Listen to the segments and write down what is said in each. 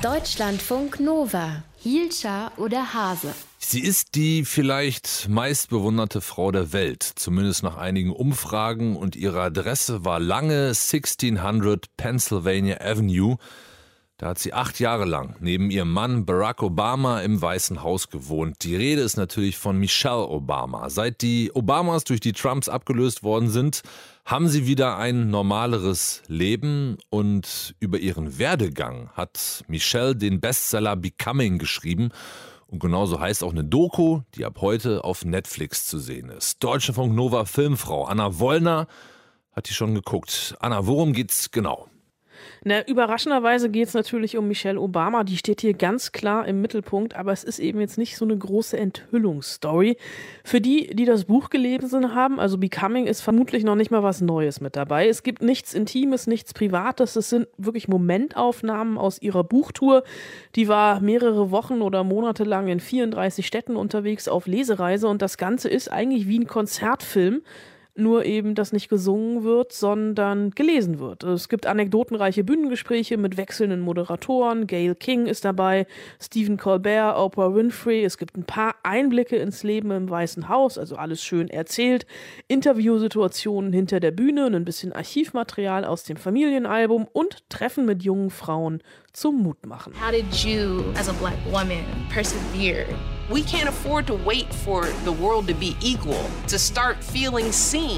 Deutschlandfunk Nova. Hielscher oder Hase? Sie ist die vielleicht meistbewunderte Frau der Welt, zumindest nach einigen Umfragen, und ihre Adresse war lange 1600 Pennsylvania Avenue. Da hat sie 8 Jahre lang neben ihrem Mann Barack Obama im Weißen Haus gewohnt. Die Rede ist natürlich von Michelle Obama. Seit die Obamas durch die Trumps abgelöst worden sind, haben sie wieder ein normaleres Leben. Und über ihren Werdegang hat Michelle den Bestseller Becoming geschrieben. Und genauso heißt auch eine Doku, die ab heute auf Netflix zu sehen ist. Deutschlandfunk Nova Filmfrau Anna Wollner hat die schon geguckt. Anna, worum geht's genau? Überraschenderweise geht es natürlich um Michelle Obama. Die steht hier ganz klar im Mittelpunkt, aber es ist eben jetzt nicht so eine große Enthüllungsstory. Für die, die das Buch gelesen haben, also Becoming, ist vermutlich noch nicht mal was Neues mit dabei. Es gibt nichts Intimes, nichts Privates. Es sind wirklich Momentaufnahmen aus ihrer Buchtour. Die war mehrere Wochen oder Monate lang in 34 Städten unterwegs auf Lesereise und das Ganze ist eigentlich wie ein Konzertfilm. Nur eben, dass nicht gesungen wird, sondern gelesen wird. Es gibt anekdotenreiche Bühnengespräche mit wechselnden Moderatoren. Gayle King ist dabei, Stephen Colbert, Oprah Winfrey. Es gibt ein paar Einblicke ins Leben im Weißen Haus, also alles schön erzählt. Interviewsituationen hinter der Bühne, ein bisschen Archivmaterial aus dem Familienalbum und Treffen mit jungen Frauen zum Mutmachen. How did you, as a black woman, persevere? We can't afford to wait for the world to be equal, to start feeling seen.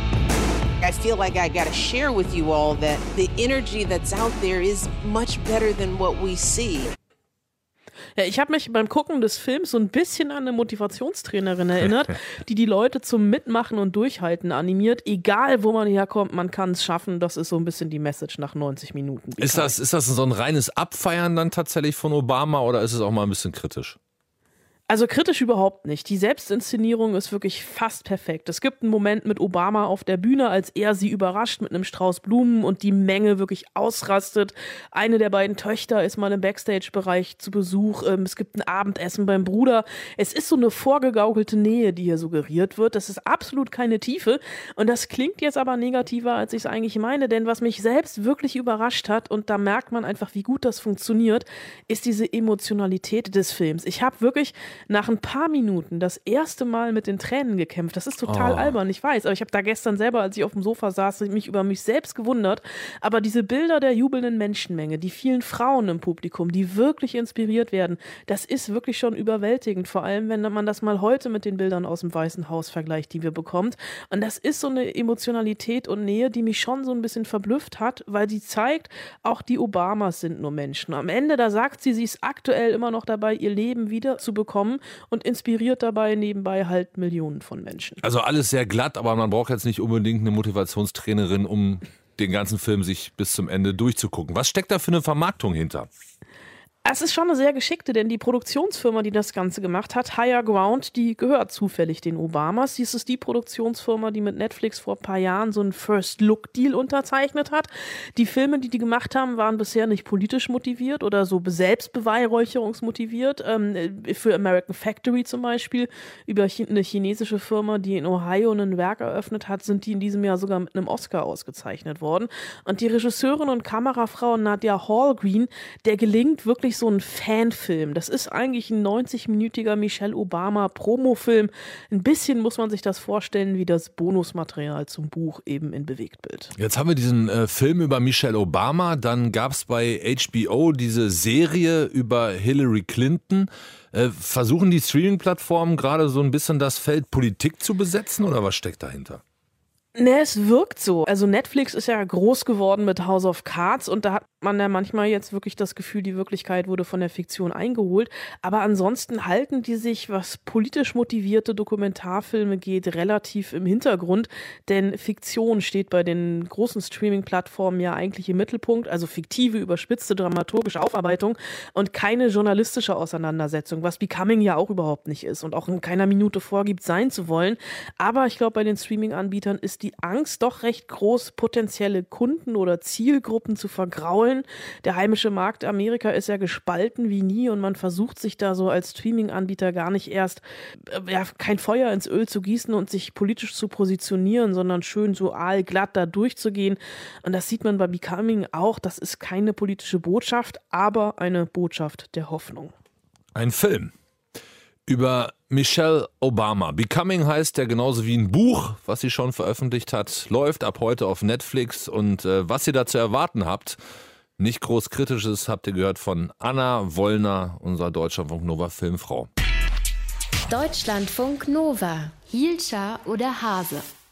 I feel like I gotta share with you all that the energy that's out there is much better than what we see. Ja, ich habe mich beim Gucken des Films so ein bisschen an eine Motivationstrainerin erinnert, die Leute zum Mitmachen und Durchhalten animiert. Egal, wo man herkommt, man kann es schaffen. Das ist so ein bisschen die Message nach 90 Minuten. Ist das so ein reines Abfeiern dann tatsächlich von Obama oder ist es auch mal ein bisschen kritisch? Also kritisch überhaupt nicht. Die Selbstinszenierung ist wirklich fast perfekt. Es gibt einen Moment mit Obama auf der Bühne, als er sie überrascht mit einem Strauß Blumen und die Menge wirklich ausrastet. Eine der beiden Töchter ist mal im Backstage-Bereich zu Besuch. Es gibt ein Abendessen beim Bruder. Es ist so eine vorgegaukelte Nähe, die hier suggeriert wird. Das ist absolut keine Tiefe. Und das klingt jetzt aber negativer, als ich es eigentlich meine. Denn was mich selbst wirklich überrascht hat, und da merkt man einfach, wie gut das funktioniert, ist diese Emotionalität des Films. Ich habe wirklich nach ein paar Minuten das erste Mal mit den Tränen gekämpft. Das ist total albern, ich weiß. Aber ich habe da gestern selber, als ich auf dem Sofa saß, mich über mich selbst gewundert. Aber diese Bilder der jubelnden Menschenmenge, die vielen Frauen im Publikum, die wirklich inspiriert werden, das ist wirklich schon überwältigend. Vor allem, wenn man das mal heute mit den Bildern aus dem Weißen Haus vergleicht, die wir bekommen. Und das ist so eine Emotionalität und Nähe, die mich schon so ein bisschen verblüfft hat, weil sie zeigt, auch die Obamas sind nur Menschen. Am Ende, da sagt sie, sie ist aktuell immer noch dabei, ihr Leben wieder zu bekommen und inspiriert dabei nebenbei halt Millionen von Menschen. Also alles sehr glatt, aber man braucht jetzt nicht unbedingt eine Motivationstrainerin, um den ganzen Film sich bis zum Ende durchzugucken. Was steckt da für eine Vermarktung hinter? Es ist schon eine sehr geschickte, denn die Produktionsfirma, die das Ganze gemacht hat, Higher Ground, die gehört zufällig den Obamas. Dies ist die Produktionsfirma, die mit Netflix vor ein paar Jahren so einen First-Look-Deal unterzeichnet hat. Die Filme, die gemacht haben, waren bisher nicht politisch motiviert oder so selbstbeweihräucherungsmotiviert. Für American Factory zum Beispiel, über eine chinesische Firma, die in Ohio ein Werk eröffnet hat, sind die in diesem Jahr sogar mit einem Oscar ausgezeichnet worden. Und die Regisseurin und Kamerafrau Nadia Hallgreen, der gelingt wirklich so ein Fanfilm. Das ist eigentlich ein 90-minütiger Michelle Obama Promofilm. Ein bisschen muss man sich das vorstellen wie das Bonusmaterial zum Buch eben in Bewegtbild. Jetzt haben wir diesen Film über Michelle Obama, dann gab es bei HBO diese Serie über Hillary Clinton. Versuchen die Streaming-Plattformen gerade so ein bisschen das Feld Politik zu besetzen oder was steckt dahinter? Ne, es wirkt so. Also Netflix ist ja groß geworden mit House of Cards und da hat man ja manchmal jetzt wirklich das Gefühl, die Wirklichkeit wurde von der Fiktion eingeholt. Aber ansonsten halten die sich, was politisch motivierte Dokumentarfilme geht, relativ im Hintergrund. Denn Fiktion steht bei den großen Streaming-Plattformen ja eigentlich im Mittelpunkt. Also fiktive, überspitzte, dramaturgische Aufarbeitung und keine journalistische Auseinandersetzung, was Becoming ja auch überhaupt nicht ist und auch in keiner Minute vorgibt, sein zu wollen. Aber ich glaube, bei den Streaming-Anbietern ist die Angst doch recht groß, potenzielle Kunden oder Zielgruppen zu vergraulen, wollen. Der heimische Markt Amerika ist ja gespalten wie nie und man versucht sich da so als Streaming-Anbieter gar nicht erst kein Feuer ins Öl zu gießen und sich politisch zu positionieren, sondern schön so aalglatt da durchzugehen. Und das sieht man bei Becoming auch. Das ist keine politische Botschaft, aber eine Botschaft der Hoffnung. Ein Film über Michelle Obama. Becoming heißt ja genauso wie ein Buch, was sie schon veröffentlicht hat, läuft ab heute auf Netflix und was ihr da zu erwarten habt, nicht groß Kritisches, habt ihr gehört von Anna Wollner, unserer Deutschlandfunk Nova Filmfrau. Deutschlandfunk Nova. Hielscher oder Hase?